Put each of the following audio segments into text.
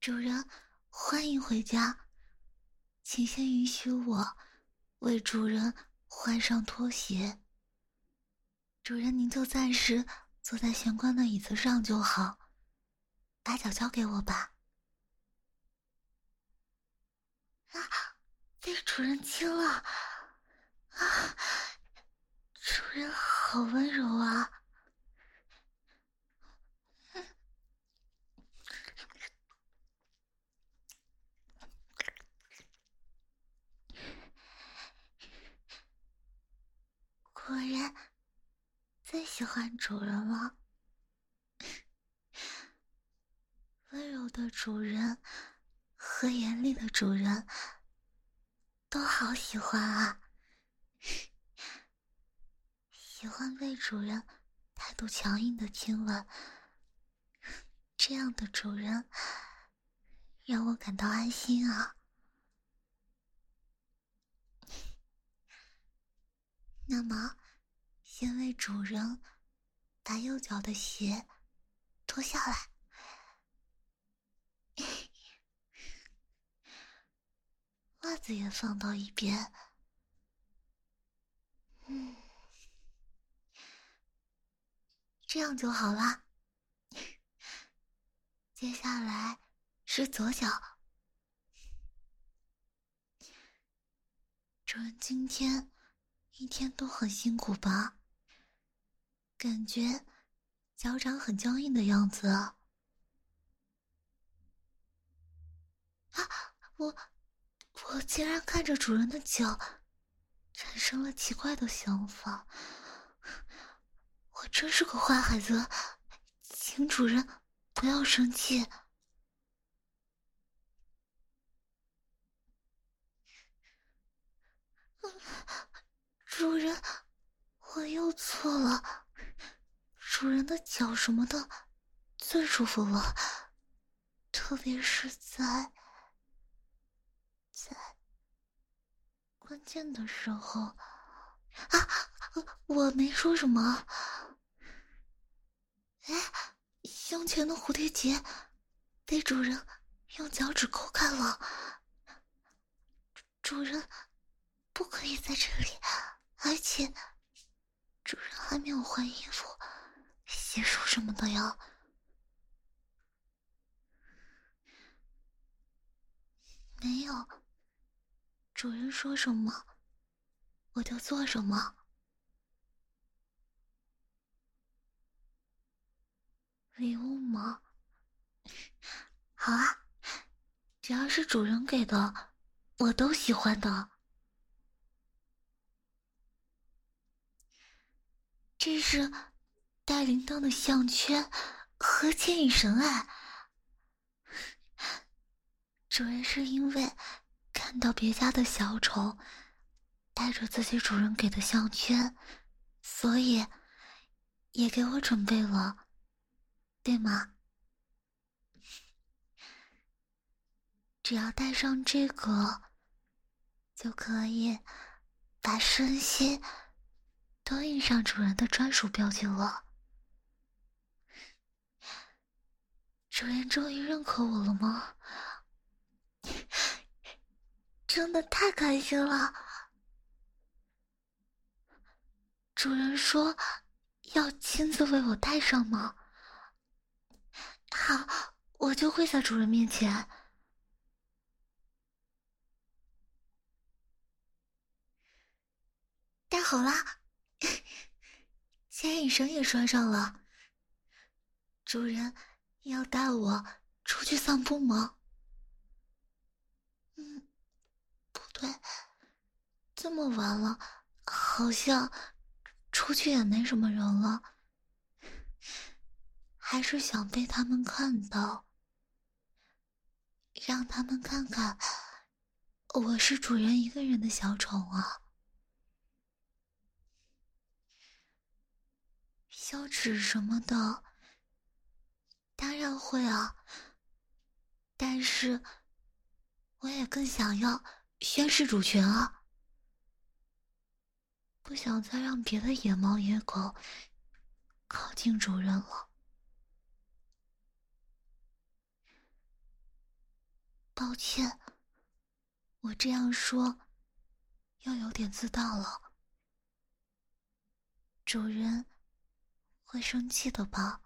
主人，欢迎回家，请先允许我为主人换上拖鞋。主人，您就暂时坐在玄关的椅子上就好，把脚交给我吧。啊，被主人亲了！啊，主人好温柔啊！果然最喜欢主人了。温柔的主人和严厉的主人都好喜欢啊。喜欢被主人态度强硬的亲吻，这样的主人让我感到安心啊。那么，先为主人把右脚的鞋脱下来，袜子也放到一边。这样就好啦。接下来是左脚。主人今天一天都很辛苦吧？感觉脚掌很僵硬的样子啊。我竟然看着主人的脚产生了奇怪的想法。我真是个坏孩子，请主人不要生气。主人，我又错了。主人的脚什么的最舒服了，特别是在关键的时候。啊，我没说什么。哎，胸前的蝴蝶结被主人用脚趾抠开了。主人不可以在这里，而且主人还没有换衣服、洗漱什么的呀。没有，主人说什么我就做什么。礼物吗？好啊，只要是主人给的，我都喜欢的。这是带铃铛的项圈和牵引绳哎。主人是因为看到别家的小丑带着自己主人给的项圈，所以也给我准备了，对吗？只要戴上这个，就可以把身心都印上主人的专属标记了。主人终于认可我了吗？真的太开心了。主人说要亲自为我戴上吗？好，我就跪在主人面前。戴好啦，牵引绳也拴上了。主人要带我出去散步吗？不对，这么晚了，好像出去也没什么人了。还是想被他们看到，让他们看看我是主人一个人的小宠啊。羞耻什么的当然会啊，但是我也更想要宣示主权啊，不想再让别的野猫野狗靠近主人了。 抱歉，我这样说又有点自大了，主人会生气的吧？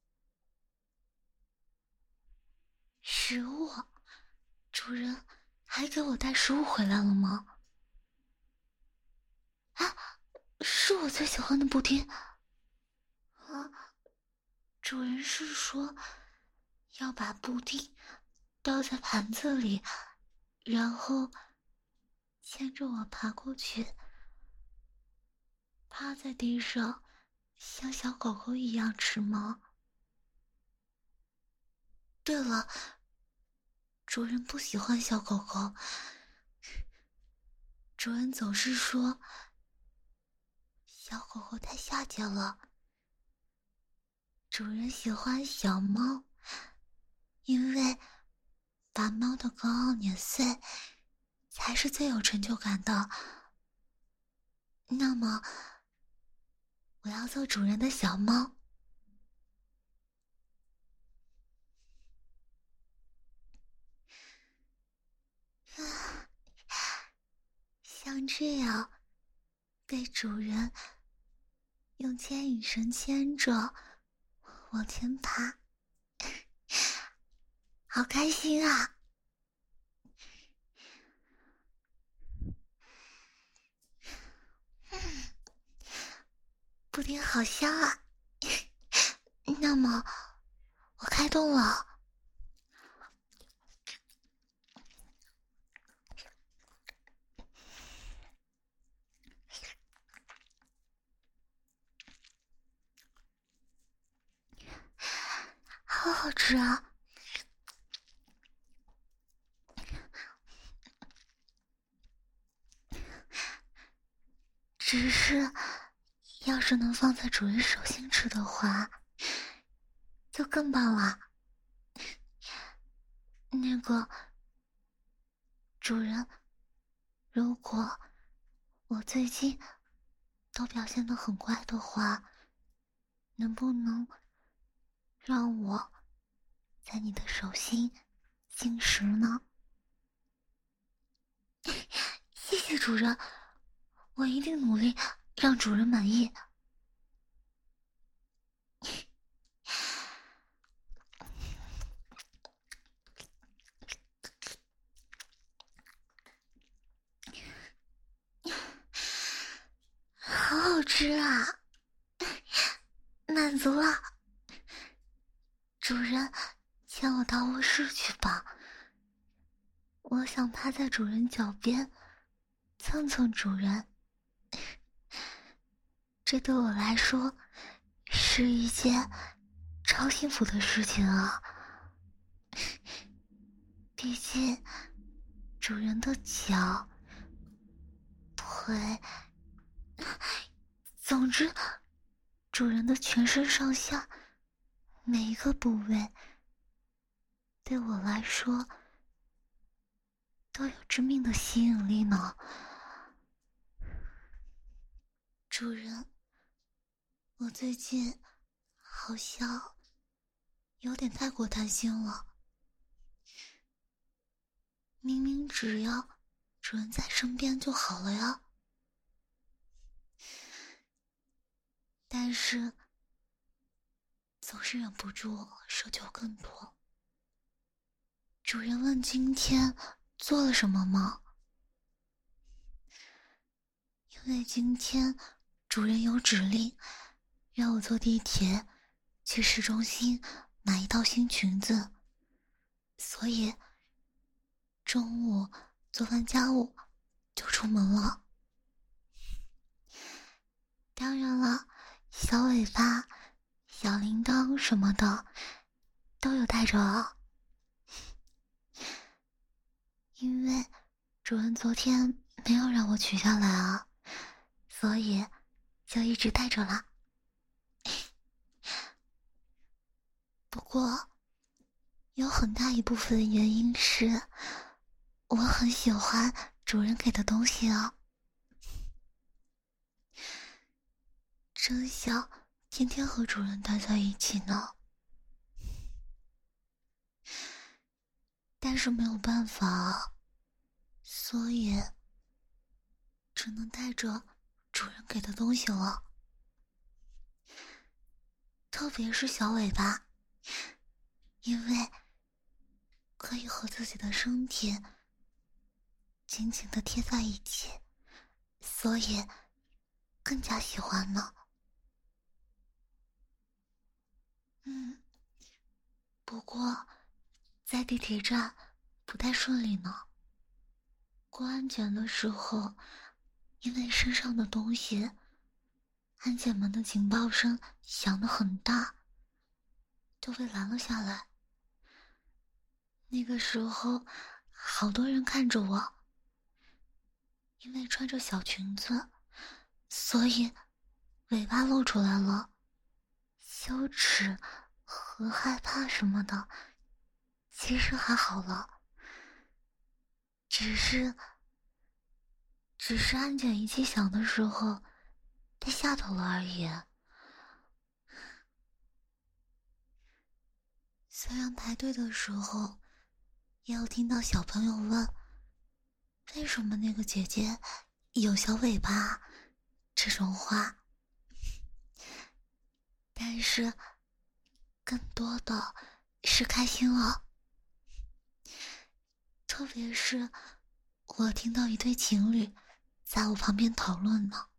食物？主人还给我带食物回来了吗？啊，是我最喜欢的布丁。啊，主人是说要把布丁倒在盘子里，然后牵着我爬过去，趴在地上，像小狗狗一样吃吗？对了，主人不喜欢小狗狗，主人总是说小狗狗太下贱了。主人喜欢小猫，因为把猫的高傲碾碎才是最有成就感的。那么，我要做主人的小猫。像这样被主人用牵引绳牵着往前爬，好开心啊！布丁好香啊！那么，我开动了。好好吃啊！只是，要是能放在主人手心吃的话，就更棒了。那个，主人，如果我最近都表现得很乖的话，能不能让我在你的手心进食呢？谢谢主人，我一定努力让主人满意。好好吃啊！满足了。主人，牵我到卧室去吧。我想趴在主人脚边，蹭蹭主人。这对我来说是一件超幸福的事情啊！毕竟，主人的脚、腿，总之，主人的全身上下每一个部位，对我来说都有致命的吸引力呢。主人，我最近好像有点太过贪心了。明明只要主人在身边就好了呀，但是总是忍不住奢求更多。主人问今天做了什么吗？因为今天主人有指令让我坐地铁去市中心买一套新裙子，所以中午做完家务就出门了。当然了，小尾巴、小铃铛什么的都有带着啊。因为主人昨天没有让我取下来啊，所以就一直带着啦。不过有很大一部分原因是我很喜欢主人给的东西啊，真想天天和主人待在一起呢。 但是没有办法，所以只能带着主人给的东西了。特别是小尾巴，因为可以和自己的身体紧紧地贴在一起，所以更加喜欢呢。不过在地铁站不太顺利呢。过安检的时候，因为身上的东西，安检门的警报声响得很大，就被拦了下来。那个时候好多人看着我，因为穿着小裙子，所以尾巴露出来了，羞耻和害怕什么的其实还好了，只是安检仪器响的时候被吓到了而已。虽然排队的时候也有听到小朋友问为什么那个姐姐有小尾巴这种话，但是更多的是开心了。特别是我听到一对情侣在我旁边讨论呢，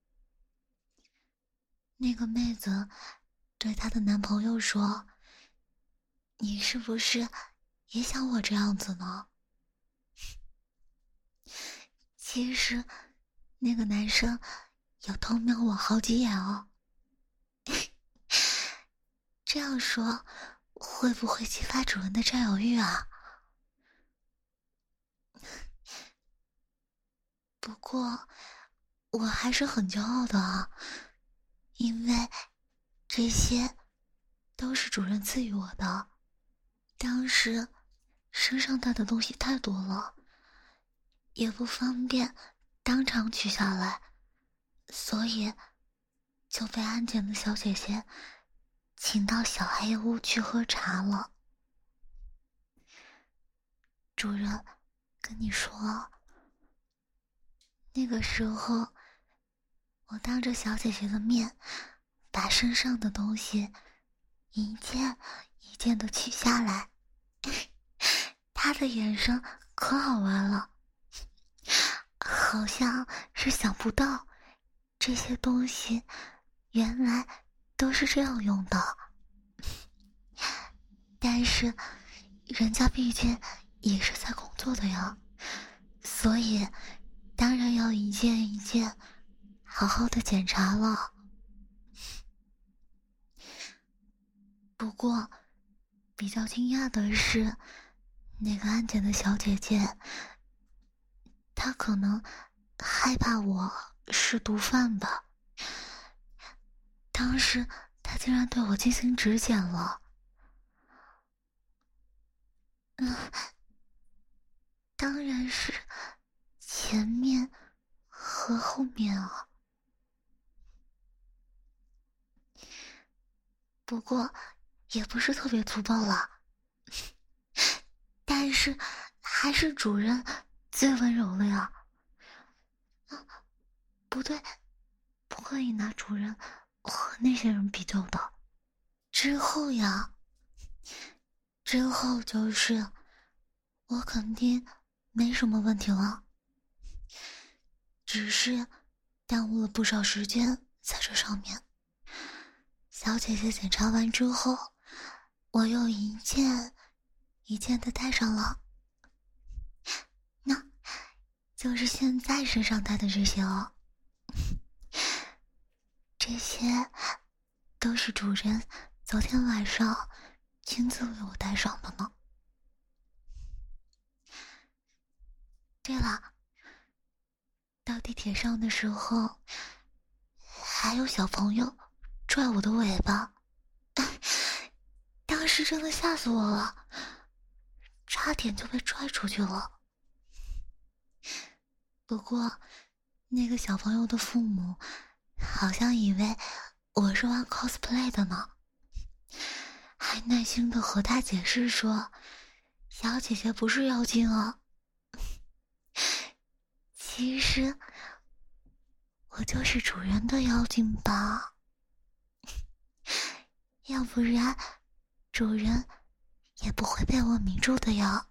那个妹子对她的男朋友说，你是不是也想我这样子呢？其实那个男生有偷瞄我好几眼哦。这样说会不会激发主人的占有欲啊？不过我还是很骄傲的啊，因为这些都是主人赐予我的。当时身上带的东西太多了，也不方便当场取下来，所以就被安检的小姐姐请到小黑屋去喝茶了。主人跟你说，那个时候我当着小姐姐的面把身上的东西一件一件的取下来，她的眼神可好玩了，好像是想不到这些东西原来都是这样用的。但是人家毕竟也是在工作的呀，所以当然要一件一件好好的检查了。不过比较惊讶的是，那个安检的小姐姐她可能害怕我是毒贩吧，当时她竟然对我进行指检了。当然是前面和后面啊。不过也不是特别粗暴啦，但是还是主人最温柔了呀。不对，不可以拿主人和那些人比较的。之后呀，之后就是我肯定没什么问题了，只是耽误了不少时间在这上面。小姐姐检查完之后，我又一件一件的戴上了，那就是现在身上戴的这些哦。这些都是主人昨天晚上亲自为我戴上的呢。对了，到地铁上的时候，还有小朋友拽我的尾巴，当时真的吓死我了，差点就被拽出去了。不过那个小朋友的父母好像以为我是玩 cosplay 的呢，还耐心的和他解释说， 小姐姐不是妖精啊，其实我就是主人的妖精吧，要不然主人也不会被我迷住的呀。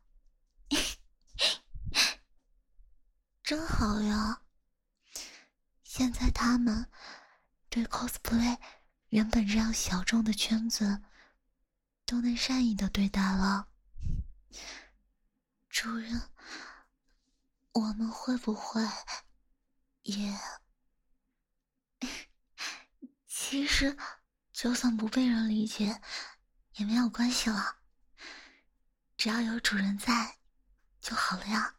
真好呀，现在他们对 cosplay 原本这样小众的圈子都能善意的对待了。主人，我们会不会也……其实就算不被人理解也没有关系了，只要有主人在就好了呀。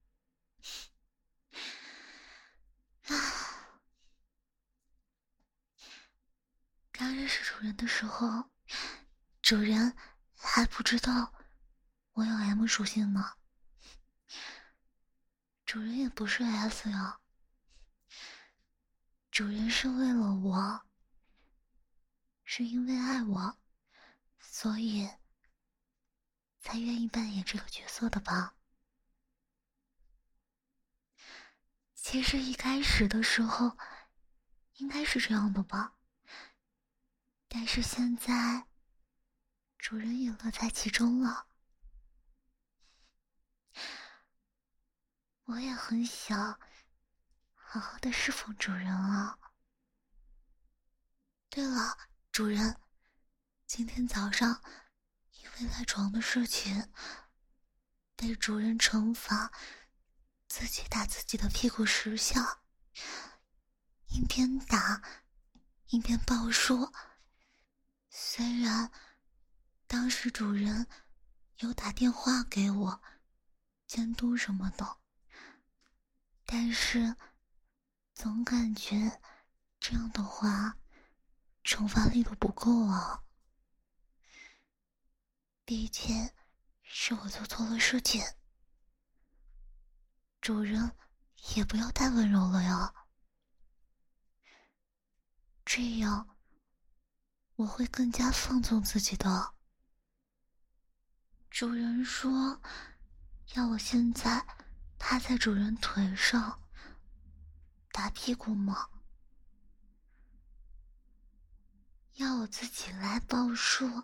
唉，刚认识主人的时候，主人还不知道我有 M 属性呢。主人也不是 S 呀，主人是为了我，是因为爱我，所以才愿意扮演这个角色的吧。其实一开始的时候应该是这样的吧，但是现在主人也乐在其中了。我也很想好好的侍奉主人啊。对了，主人，今天早上因为赖床的事情被主人惩罚，自己打自己的屁股10下，一边打一边报说。虽然当时主人有打电话给我监督什么的，但是总感觉这样的话惩罚力度不够啊。毕竟是我做错了事情，主人也不要太温柔了呀，这样我会更加放纵自己的。主人说要我现在趴在主人腿上打屁股吗？要我自己来报数。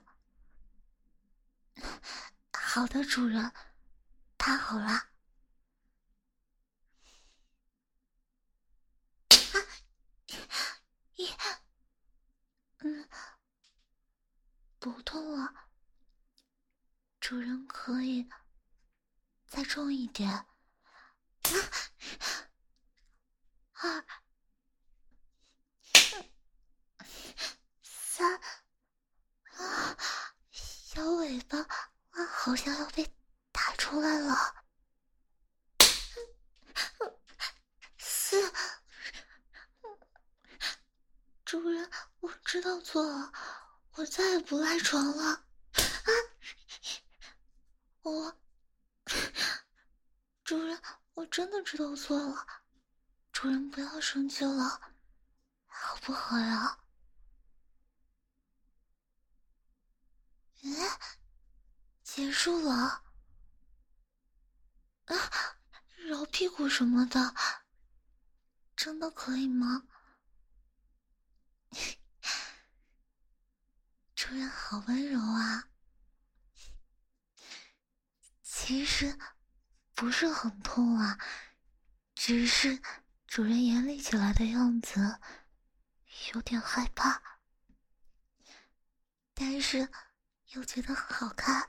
好的，主人，趴好了。不痛了，主人可以再重一点。2、3，小尾巴好像要被打出来了。4，主人，我知道错了，我再也不赖床了。主人，我真的知道错了，主人不要生气了，好不好呀？结束了。揉屁股什么的，真的可以吗？主人好温柔啊。其实不是很痛啊，只是主人严厉起来的样子有点害怕，但是又觉得很好看。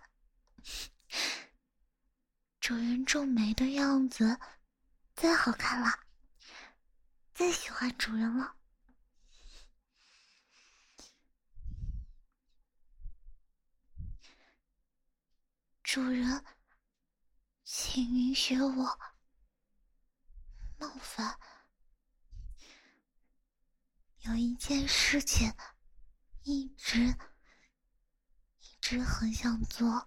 主人皱眉的样子最好看了，最喜欢主人了。主人，请允许我冒犯。有一件事情一直很想做，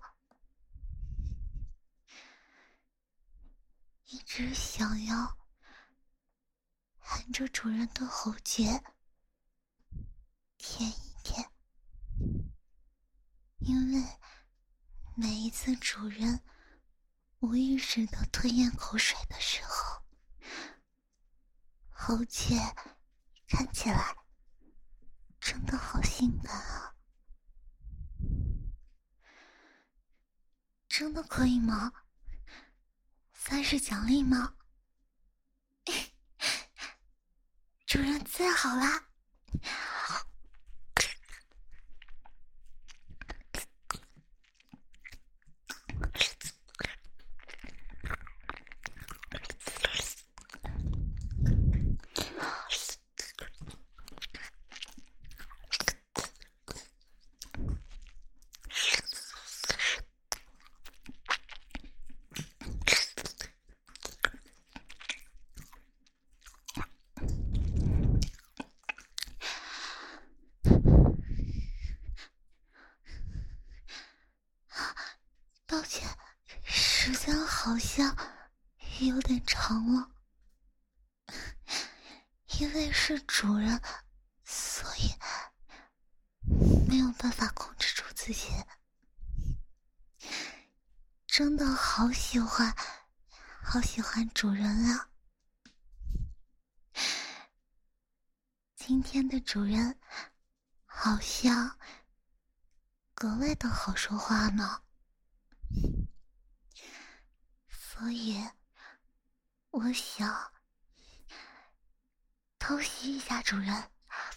一直想要含着主人的喉结舔一舔，因为每一次主人无意识的吞咽口水的时候，侯姐看起来真的好性感啊！真的可以吗？算是奖励吗？主人最好啦！抱歉，时间好像有点长了，因为是主人，所以没有办法控制住自己。真的好喜欢，好喜欢主人啊！今天的主人好像格外的好说话呢，所以我想偷袭一下主人。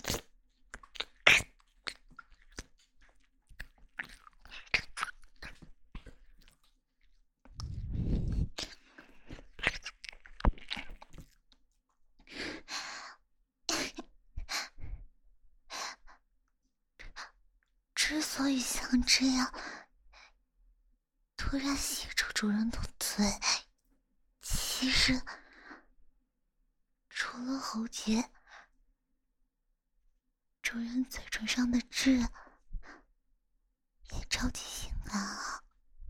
之所以像这样突然吸住主人的嘴，其实除了喉结，主人嘴唇上的痣也超级性感啊！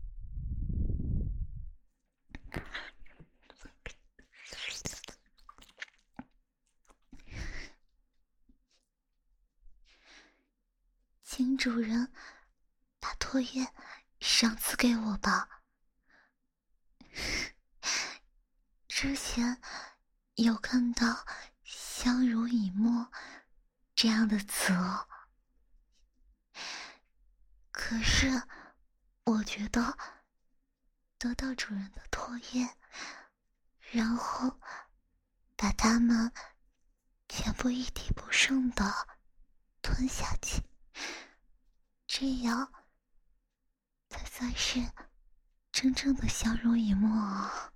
请主人把唾液赏赐给我吧。之前有看到相濡以沫这样的词哦，可是我觉得得到主人的唾液，然后把它们全部一滴不剩的吞下去，这样才算是真正的相濡以沫啊！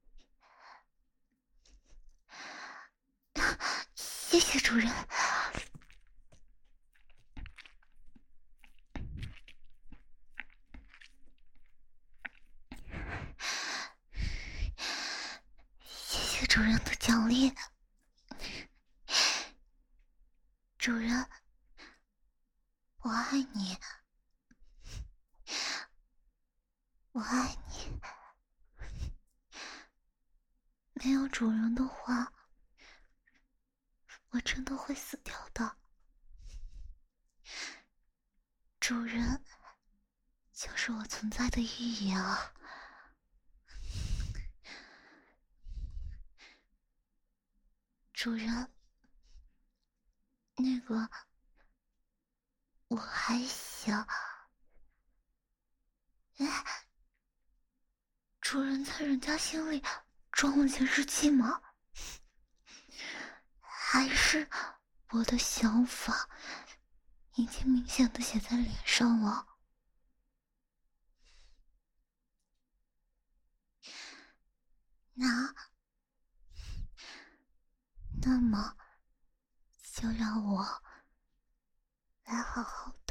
谢谢主人。谢谢主人的奖励。主人，我爱你，我爱你。没有主人的话，我真的会死掉的。主人就是我存在的意义啊！主人，那个，我还想，哎，主人在人家心里装了监视器吗？还是我的想法已经明显的写在脸上了？那么，就让我来好好